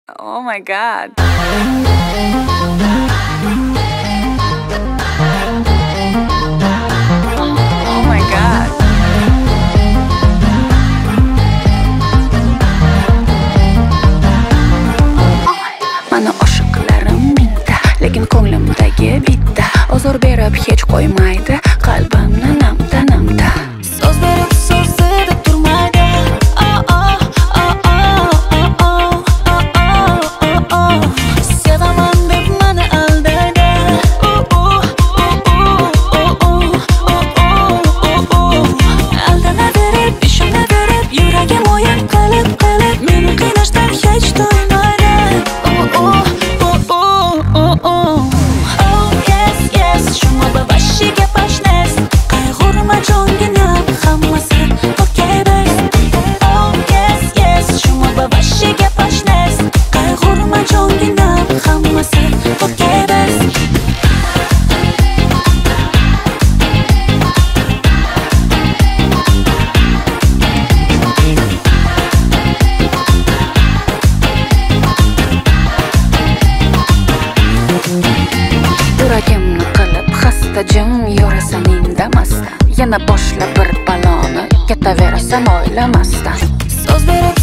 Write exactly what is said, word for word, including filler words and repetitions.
Oh my god. Oh my god. Mana oshiqlarim mingta, lekin ko'nglimdagi bitta ozor berib hech qo'ymaydi qalbimni namta namta. So'z berib so'zida turmaydi. Oh oh oh oh oh oh oh. Sevaman deb meni aldaydi. Oh oh oh oh oh. Aldanaverib, ishonaverib, yuragim o'yin qilib qilib meni qiynashdan hech to'ymaydi. Oh oh oh oh oh. Oh yes yes, shuma babashiga pashnes. Qayg'urma jonginam, hammasi okay biz. Oh yes yes, shuma babashiga pashnes. Qayg'urma jonginam, hammasi okay biz. Yuragimni qilib xasta jim yurasan indamasdan, yana boshla bir baloni, ketaverasan o'ylamasdan. So'z berib